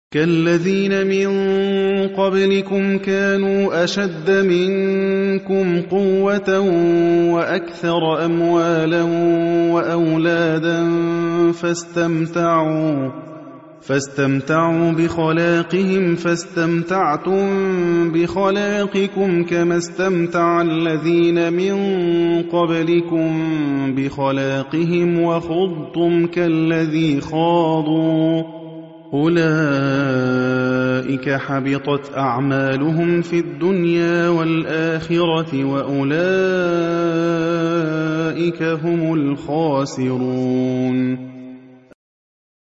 كالذين من قبلكم كانوا أشد منكم قوة وأكثر أموالا وأولادا فاستمتعوا بخلاقهم فاستمتعتم بخلاقكم كما استمتع الذين من قبلكم بخلاقهم وخضتم كالذي خاضوا أولئك حبطت أعمالهم في الدنيا والآخرة وأولئك هم الخاسرون